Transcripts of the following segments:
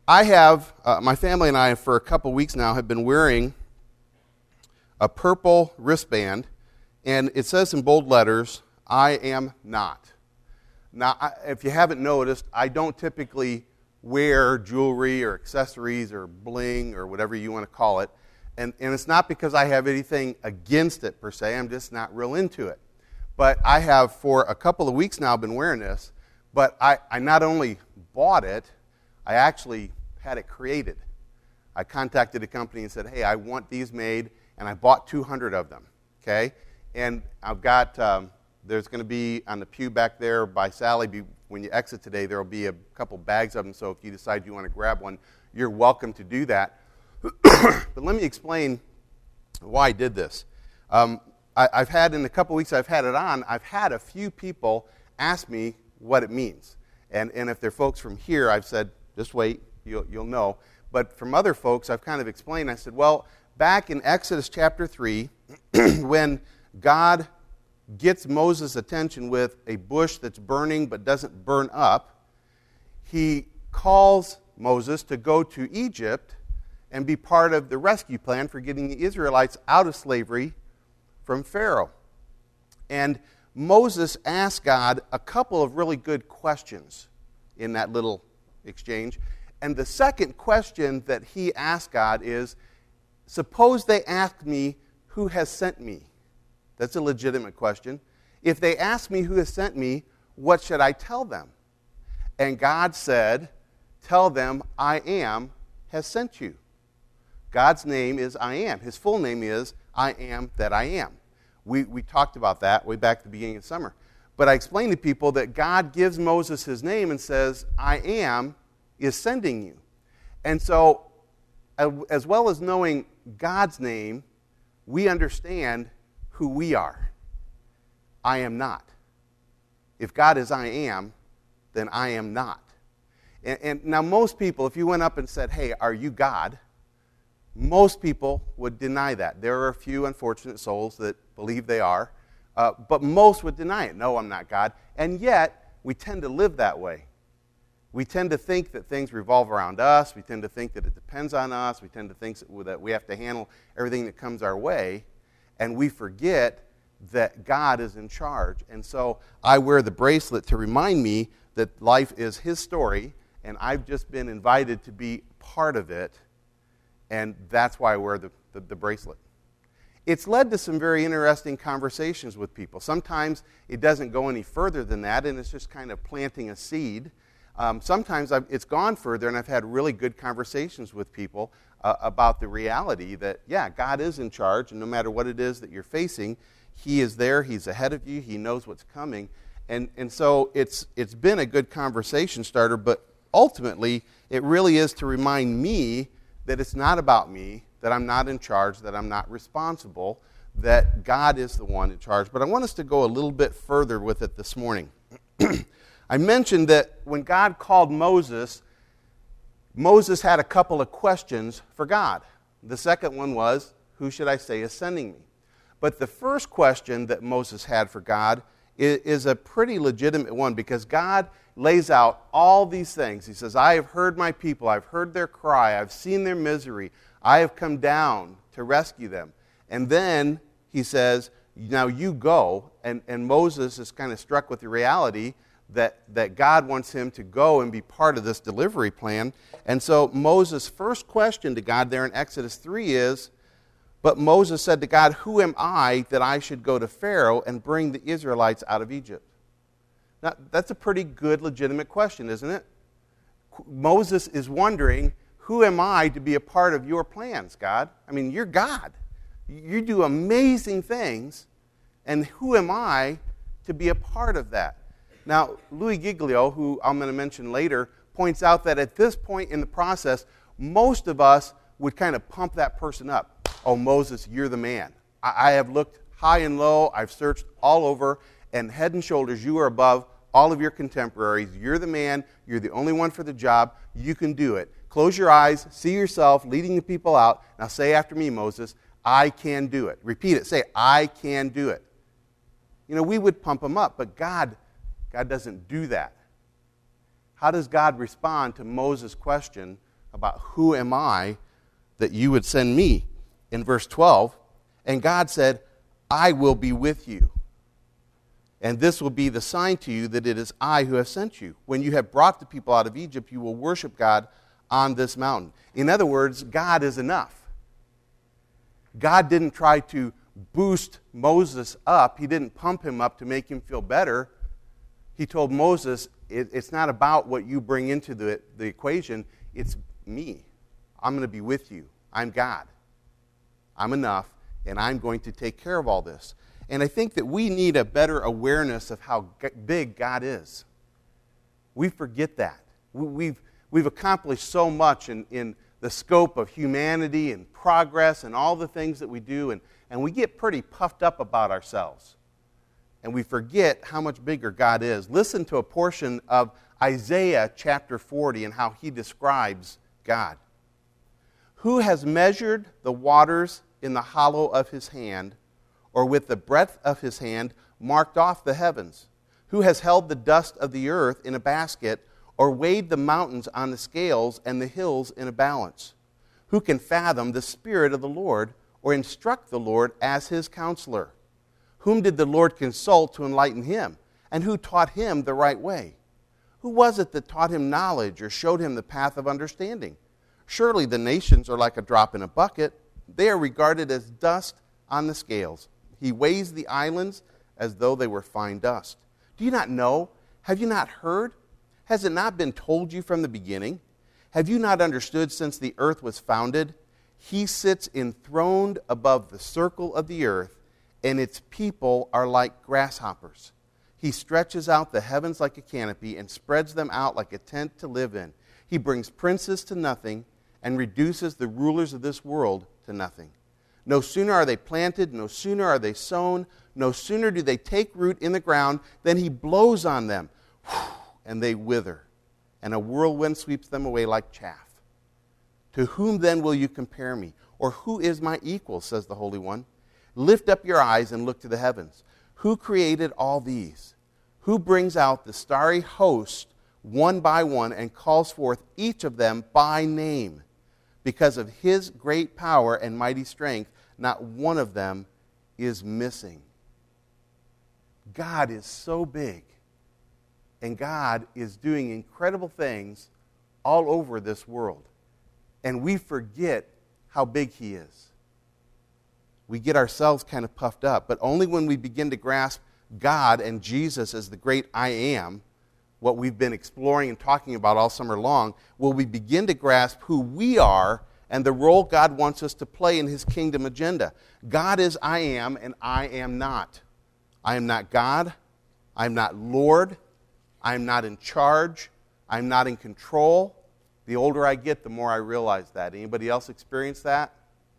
I have, my family and I, for a couple weeks now, have been wearing a purple wristband, and it says in bold letters, I am not. Now, if you haven't noticed, I don't typically wear jewelry or accessories or bling or whatever you want to call it, and it's not because I have anything against it per se, I'm just not real into it. But I have, for a couple of weeks now, been wearing this, but I not only bought it, I actually had it created. I contacted a company and said, hey, I want these made, and I bought 200 of them, okay? And I've got, there's going to be on the pew back there by Sally, when you exit today, there will be a couple bags of them, so if you decide you want to grab one, you're welcome to do that. But let me explain why I did this. I've had, in the couple weeks I've had it on, I've had a few people ask me what it means. And if they're folks from here, I've said, just wait, you'll know. But from other folks, I've kind of explained, I said, well, back in Exodus chapter 3, when God gets Moses' attention with a bush that's burning but doesn't burn up, he calls Moses to go to Egypt and be part of the rescue plan for getting the Israelites out of slavery from Pharaoh. And Moses asked God a couple of really good questions in that little exchange. And the second question that he asked God is, suppose they ask me, who has sent me? That's a legitimate question. If they ask me who has sent me, what should I tell them? And God said, tell them, I am has sent you. God's name is I am. His full name is I am that I am. We talked about that way back at the beginning of summer. But I explained to people that God gives Moses his name and says, I am is sending you. And so, as well as knowing God's name, we understand who we are. I am not. If God is I am, then I am not. And now most people, if you went up and said, hey, are you God? Most people would deny that. There are a few unfortunate souls that believe they are, but most would deny it. No, I'm not God. And yet, we tend to live that way. We tend to think that things revolve around us. We tend to think that it depends on us. We tend to think that we have to handle everything that comes our way. And we forget that God is in charge. And so I wear the bracelet to remind me that life is his story, and I've just been invited to be part of it. And that's why I wear the bracelet. It's led to some very interesting conversations with people. Sometimes it doesn't go any further than that, and it's just kind of planting a seed. Sometimes it's gone further, and I've had really good conversations with people about the reality that, yeah, God is in charge, and no matter what it is that you're facing, he is there, he's ahead of you, he knows what's coming. And so it's been a good conversation starter, but ultimately it really is to remind me that it's not about me, that I'm not in charge, that I'm not responsible, that God is the one in charge. But I want us to go a little bit further with it this morning. I mentioned that when God called Moses, Moses had a couple of questions for God. The second one was, who should I say is sending me? But the first question that Moses had for God is a pretty legitimate one, because God lays out all these things. He says, I have heard my people, I've heard their cry, I've seen their misery, I have come down to rescue them. And then he says, now you go, and Moses is kind of struck with the reality that God wants him to go and be part of this delivery plan. And so Moses' first question to God there in Exodus 3 is, but Moses said to God, who am I that I should go to Pharaoh and bring the Israelites out of Egypt? Now, that's a pretty good, legitimate question, isn't it? Moses is wondering, who am I to be a part of your plans, God? I mean, you're God. You do amazing things, and who am I to be a part of that? Now, Louis Giglio, who I'm going to mention later, points out that at this point in the process, most of us would kind of pump that person up. Oh, Moses, you're the man. I have looked high and low. I've searched all over, and head and shoulders, you are above all of your contemporaries. You're the man. You're the only one for the job. You can do it. Close your eyes. See yourself leading the people out. Now say after me, Moses, I can do it. Repeat it. Say, I can do it. You know, we would pump them up, but God doesn't do that. How does God respond to Moses' question, about who am I that you would send me. In verse 12, and God said, I will be with you. And this will be the sign to you that it is I who have sent you. When you have brought the people out of Egypt, you will worship God on this mountain. In other words, God is enough. God didn't try to boost Moses up. He didn't pump him up to make him feel better. He told Moses, it's not about what you bring into the equation. It's me. I'm going to be with you. I'm God. I'm enough, and I'm going to take care of all this. And I think that we need a better awareness of how big God is. We forget that. We've accomplished so much in the scope of humanity and progress and all the things that we do, and we get pretty puffed up about ourselves. And we forget how much bigger God is. Listen to a portion of Isaiah chapter 40 and how he describes God. Who has measured the waters in the hollow of his hand, or with the breadth of his hand marked off the heavens? Who has held the dust of the earth in a basket, or weighed the mountains on the scales and the hills in a balance? Who can fathom the Spirit of the Lord, or instruct the Lord as his counselor? Whom did the Lord consult to enlighten him? And who taught him the right way? Who was it that taught him knowledge, or showed him the path of understanding? Surely the nations are like a drop in a bucket. They are regarded as dust on the scales. He weighs the islands as though they were fine dust. Do you not know? Have you not heard? Has it not been told you from the beginning? Have you not understood since the earth was founded? He sits enthroned above the circle of the earth, and its people are like grasshoppers. He stretches out the heavens like a canopy and spreads them out like a tent to live in. He brings princes to nothing and reduces the rulers of this world to nothing. No sooner are they planted, no sooner are they sown, no sooner do they take root in the ground, than he blows on them, and they wither, and a whirlwind sweeps them away like chaff. To whom then will you compare me? Or who is my equal, says the Holy One? Lift up your eyes and look to the heavens. Who created all these? Who brings out the starry host one by one and calls forth each of them by name? Because of his great power and mighty strength, not one of them is missing. God is so big, and God is doing incredible things all over this world. And we forget how big he is. We get ourselves kind of puffed up, but only when we begin to grasp God and Jesus as the great I am, what we've been exploring and talking about all summer long, will we begin to grasp who we are and the role God wants us to play in his kingdom agenda. God is I am, and I am not. I am not God. I am not Lord. I am not in charge. I am not in control. The older I get, the more I realize that. Anybody else experience that?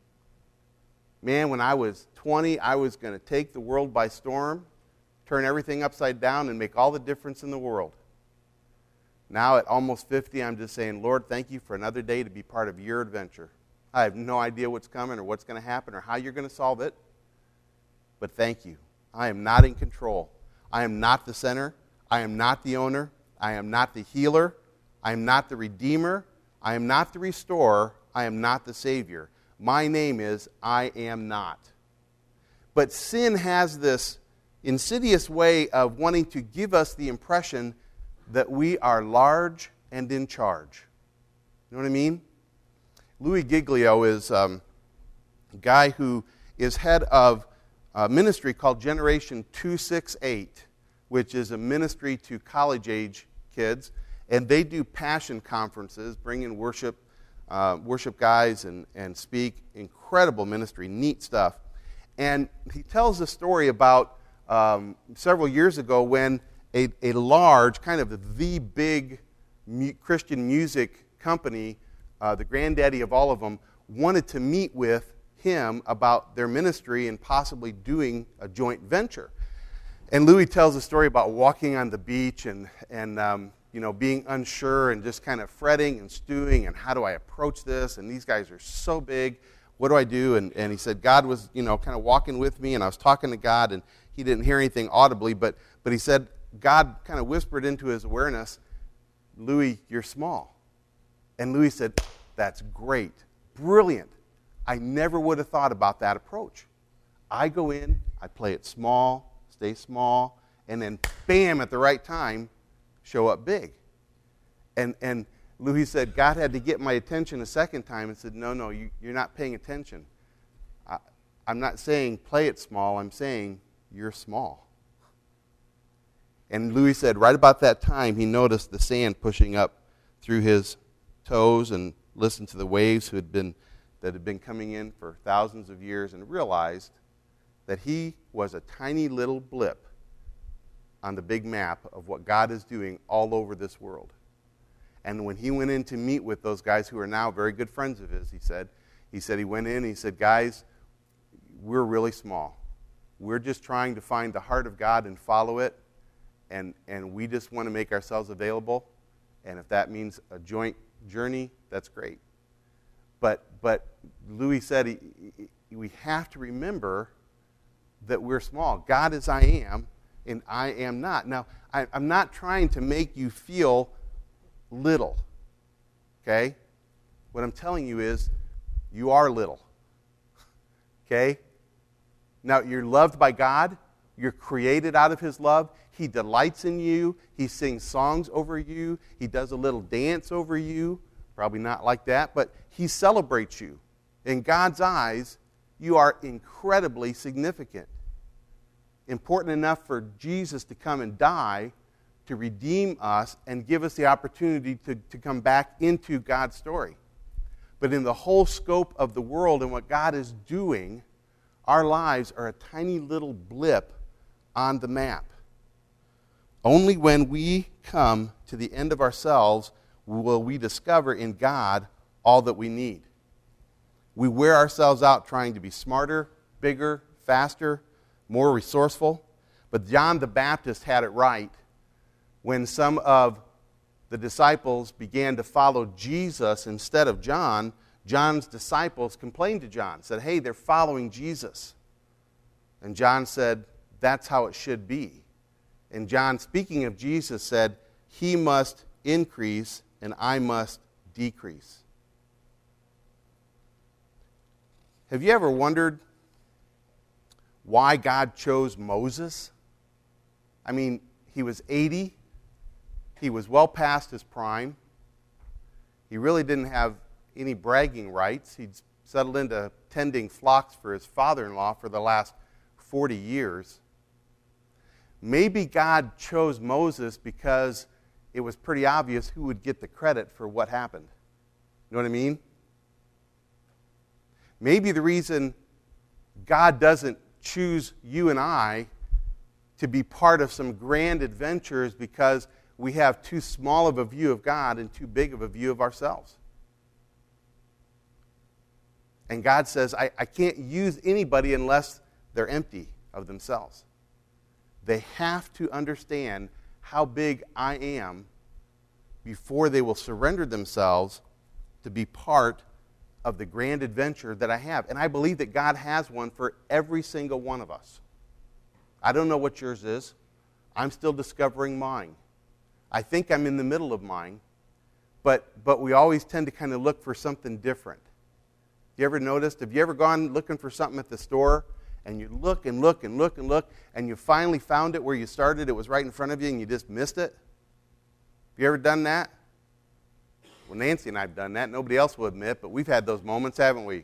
Man, when I was 20, I was going to take the world by storm, turn everything upside down, and make all the difference in the world. Now at almost 50, I'm just saying, Lord, thank you for another day to be part of your adventure. I have no idea what's coming or what's going to happen or how you're going to solve it, but thank you. I am not in control. I am not the center. I am not the owner. I am not the healer. I am not the redeemer. I am not the restorer. I am not the savior. My name is I am not. But sin has this insidious way of wanting to give us the impression that we are large and in charge. You know what I mean? Louis Giglio is a guy who is head of a ministry called Generation 268, which is a ministry to college-age kids. And they do passion conferences, bring in worship guys and speak. Incredible ministry, neat stuff. And he tells a story about several years ago when a large, kind of the big Christian music company, the granddaddy of all of them, wanted to meet with him about their ministry and possibly doing a joint venture. And Louis tells a story about walking on the beach and being unsure and just kind of fretting and stewing and how do I approach this? And these guys are so big. What do I do? And he said God was, kind of walking with me, and I was talking to God, and he didn't hear anything audibly, but he said God kind of whispered into his awareness, Louis, you're small. And Louis said, That's great. Brilliant. I never would have thought about that approach. I go in, I play it small, stay small, and then bam, at the right time, show up big. And Louis said, God had to get my attention a second time and said, no, you're not paying attention. I'm not saying play it small, I'm saying you're small. And Louis said right about that time, he noticed the sand pushing up through his toes and listened to the waves that had been coming in for thousands of years and realized that he was a tiny little blip on the big map of what God is doing all over this world. And when he went in to meet with those guys who are now very good friends of his, he said he went in and he said, guys, we're really small. We're just trying to find the heart of God and follow it, and we just want to make ourselves available. And if that means a joint journey, that's great. But Louis said we have to remember that we're small. God is I am, and I am not. Now, I'm not trying to make you feel little, okay? What I'm telling you is you are little, okay? Now, you're loved by God. You're created out of His love. He delights in you. He sings songs over you. He does a little dance over you. Probably not like that, but He celebrates you. In God's eyes, you are incredibly significant. Important enough for Jesus to come and die to redeem us and give us the opportunity to come back into God's story. But in the whole scope of the world and what God is doing, our lives are a tiny little blip on the map. Only when we come to the end of ourselves will we discover in God all that we need. We wear ourselves out trying to be smarter, bigger, faster, more resourceful. But John the Baptist had it right when some of the disciples began to follow Jesus instead of John. John's disciples complained to John, said, hey, they're following Jesus. And John said, that's how it should be. And John, speaking of Jesus, said, he must increase and I must decrease. Have you ever wondered why God chose Moses? I mean, he was 80. He was well past his prime. He really didn't have any bragging rights. He'd settled into tending flocks for his father-in-law for the last 40 years. Maybe God chose Moses because it was pretty obvious who would get the credit for what happened. You know what I mean? Maybe the reason God doesn't choose you and I to be part of some grand adventure is because we have too small of a view of God and too big of a view of ourselves. And God says, I can't use anybody unless they're empty of themselves. They have to understand how big I am before they will surrender themselves to be part of the grand adventure that I have. And I believe that God has one for every single one of us. I don't know what yours is. I'm still discovering mine. I think I'm in the middle of mine, but we always tend to kind of look for something different. You ever noticed? Have you ever gone looking for something at the store, and you look and look and look and look, and you finally found it where you started, it was right in front of you, and you just missed it? Have you ever done that? Well, Nancy and I have done that. Nobody else will admit, but we've had those moments, haven't we?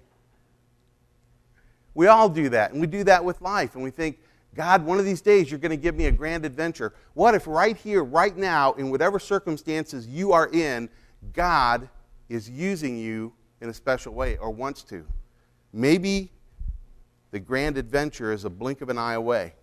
We all do that, and we do that with life, and we think, God, one of these days you're going to give me a grand adventure. What if right here, right now, in whatever circumstances you are in, God is using you in a special way or wants to? Maybe the grand adventure is a blink of an eye away.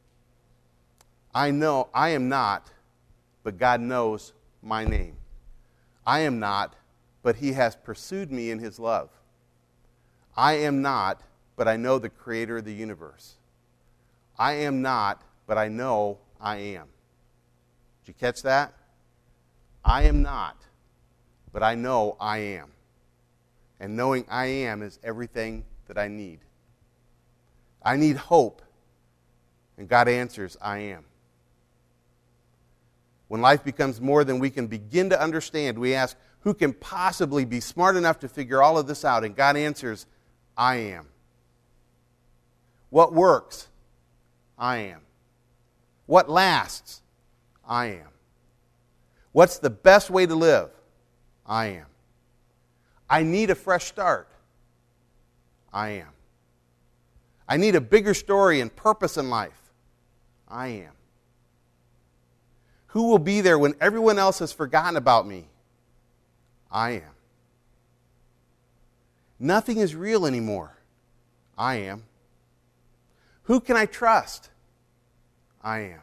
I know I am not, but God knows my name. I am not, but He has pursued me in His love. I am not, but I know the Creator of the universe. I am not, but I know I am. Did you catch that? I am not, but I know I am. And knowing I am is everything that I need. I need hope, and God answers, I am. When life becomes more than we can begin to understand, we ask, Who can possibly be smart enough to figure all of this out? And God answers, I am. What works? I am. What lasts? I am. What's the best way to live? I am. I need a fresh start. I am. I need a bigger story and purpose in life. I am. Who will be there when everyone else has forgotten about me? I am. Nothing is real anymore. I am. Who can I trust? I am.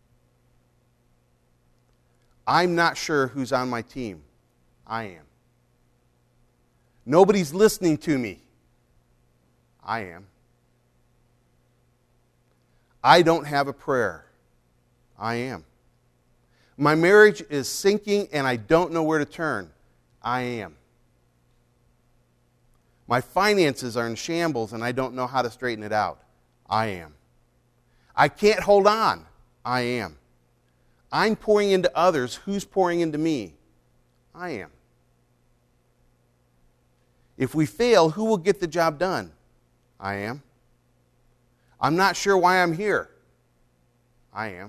I'm not sure who's on my team. I am. Nobody's listening to me. I am. I don't have a prayer. I am. My marriage is sinking and I don't know where to turn. I am. My finances are in shambles and I don't know how to straighten it out. I am. I can't hold on. I am. I'm pouring into others. Who's pouring into me? I am. If we fail, who will get the job done? I am. I'm not sure why I'm here. I am.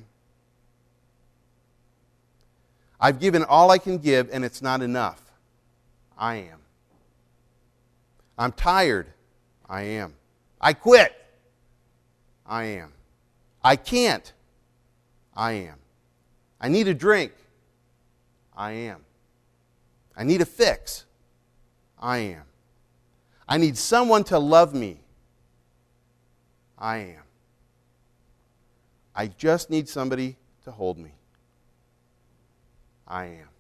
I've given all I can give and it's not enough. I am. I'm tired. I am. I quit. I am. I can't. I am. I need a drink. I am. I need a fix. I am. I need someone to love me. I am. I just need somebody to hold me. I am.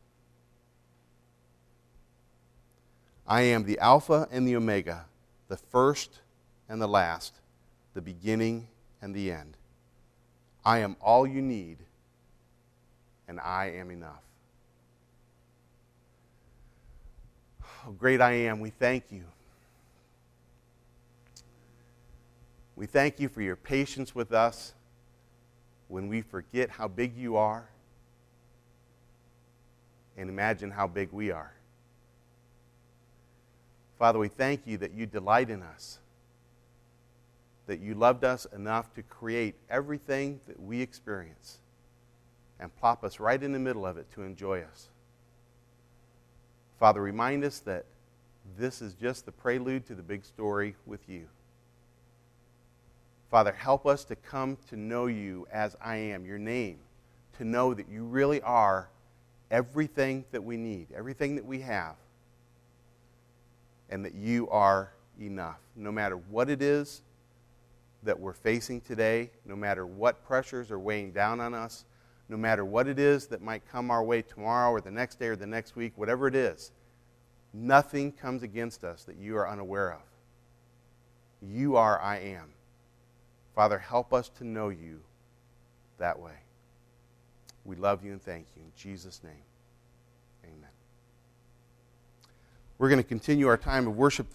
I am the Alpha and the Omega, the first and the last, the beginning and the end. I am all you need, and I am enough. Oh, great I am, we thank you. We thank you for your patience with us when we forget how big you are and imagine how big we are. Father, we thank you that you delight in us, that you loved us enough to create everything that we experience and plop us right in the middle of it to enjoy us. Father, remind us that this is just the prelude to the big story with you. Father, help us to come to know you as I am, your name, to know that you really are everything that we need, everything that we have, and that you are enough. No matter what it is that we're facing today, no matter what pressures are weighing down on us, no matter what it is that might come our way tomorrow or the next day or the next week, whatever it is, nothing comes against us that you are unaware of. You are I am. Father, help us to know you that way. We love you and thank you. In Jesus' name, amen. We're going to continue our time of worship